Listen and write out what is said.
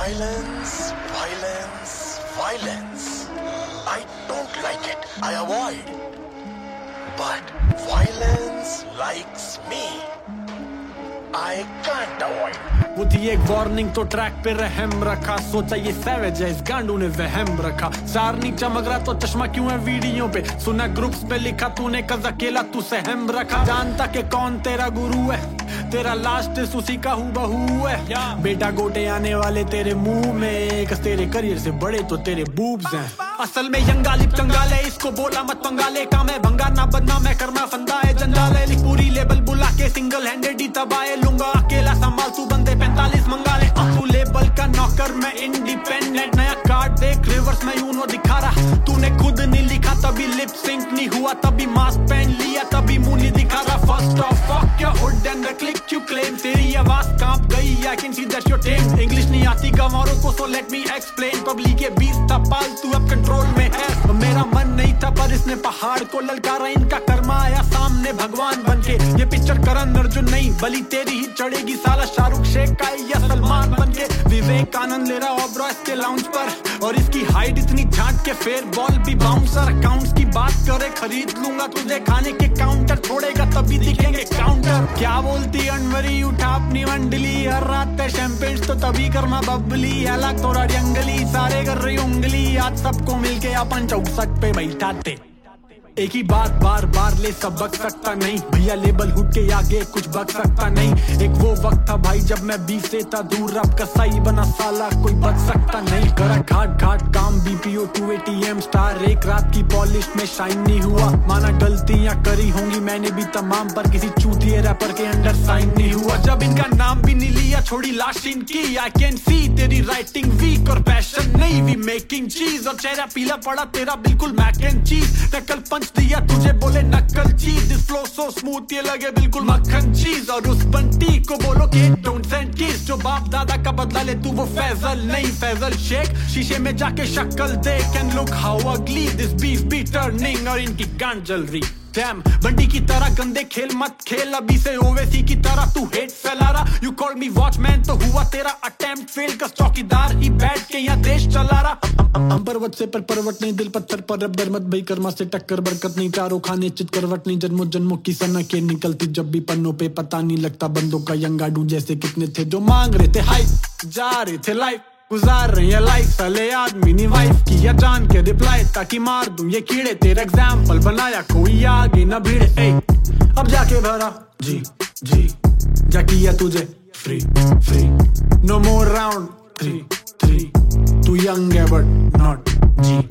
Violence, violence, violence. I don't like it. I avoid. But violence likes me. I can't avoid. वो थी एक warning तो track पे रहम रखा, सोचा ये सैवेज है, इस गांडू ने वहम रखा। सारनी चमक रहा तो चश्मा क्यों है वीडियो पे, सुना ग्रुप्स पे लिखा तूने कज अकेला तू सहम रखा। जानता के कौन तेरा गुरु है, तेरा लास्ट उसी का हूबहू है। बेटा गोटे आने वाले तेरे मुंह में, कस तेरे करियर से बड़े तो तेरे बूब्स हैं। असल में यंगालिप चंगाले, इसको बोला मत पंगाले। काम है भंगा ना बनना, मैं करना फंदा है जंजाल है। लिख पूरी लेबल बुला के सिंगल हैंडेड ही तबाए लूंगा, अकेला संभाल तू बंदे 45 मंगा ले। तू लेबल का नौकर मैं इंडिपेंडेंट, नया कार्ड देख रिवर्स में यूनो दिखा रहा। तूने खुद नहीं लिखा तभी लिप सिंक नहीं हुआ, तभी मास्क पहन लिया तभी मुंह नहीं दिखा रहा। First of fuck your hood and the click you claim, तेरी आवाज कांप गई, I can see that your tame. English नहीं आती गंवारों को so let me explain, public के बीच था पालतू अब कंट्रोल में है। मेरा मन नहीं था पर इसने पहाड़ को ललकारा, इनका कर्मा आया सामने भगवान बनके। ये पिक्चर करण अर्जुन नहीं बलि तेरी ही चढ़ेगी, साला शाहरुख शेख का या सलमान बनके। विवेकानंद ले रहा ऑब्रॉयस के लाउंज पर, और इसकी हाइट इतनी झांक के फेयर बॉल भी बाउंसर। अकाउंट्स की बात करे खरीद लूंगा तुझे, खाने के काउंटर छोड़ेगा तभी दिखेंगे काउंटर। क्या बोलती अनवरी, उठा अपनी मंडली, हर रात पे शैंपेन्स तो तभी करना बबली। अलग थोड़ा जंगली, सारे कर रही उंगली, आज सबको मिलके अपन 64 पे बैठाते। एक ही बात बार बार ले सबक सकता नहीं, भैया लेबल हुड के आगे कुछ बक सकता नहीं। एक वो वक्त था भाई जब मैं 20 से था दूर, अब कसाई बना साला कोई बच सकता नहीं। करा घाट घाट काम BPO 280M स्टार, एक रात की पॉलिश में शाइन नहीं हुआ। माना गलतियां करी होंगी मैंने भी तमाम, पर किसी चूतिए रैपर के अंडर साइन नहीं हुआ। जब इनका नाम भी नहीं लिया छोड़ी लाश इनकी, आई कैन सी तेरी राइटिंग वीक और पैशन नहीं। वी मेकिंग चीज और चेहरा पीला पड़ा तेरा बिल्कुल मैक एंड चीज। नकल पंच दिया तुझे बोले नकल चीज, दिस फ्लो सो स्मूथ ये लगे बिल्कुल मक्खन चीज। और उस बंटी को बोलो कि डोंट सेंड किस, जो बाप दादा का बदला ले तू वो फैजल नहीं फैजल शेख। शीशे में जाके शक्ल देख and look how ugly this beef be turning, और इनकी गांड जल रही। डैम बंटी की तरह गंदे खेल मत खेल, अभी से ओवैसी की तरह तू हेट फैला रहा। यू कॉल मी वॉचमैन तो हुआ तेरा अटेम्प्ट फेल, कस चौकीदार ही बैठ के यहाँ देश चला रहा। हम पर्वत से पर पर्वत नहीं, दिल पत्थर पर अब डर मत भई, कर्मा से टक्कर बरकत नहीं, चारों खाने चित करवट नहीं। जन्मों जन्मों की सनकें निकलती जब भी पन्नों पे, पता नहीं लगता बंदों का यंगाडू जैसे कितने थे जो मांग रहे थे हाइप, जा रहे थे लाइफ, गुजार रहे हैं लाइफ। साले आदमी ने वाइफ किया जान के रिप्लाई, ताकि मार दूं ये कीड़े। तेरा एग्जाम्पल बनाया कोई आगे न भिड़े। अब जाके भरा जी जी, जा किया तुझे free free, no more round 3-3, तू यंग है बट नॉट जी।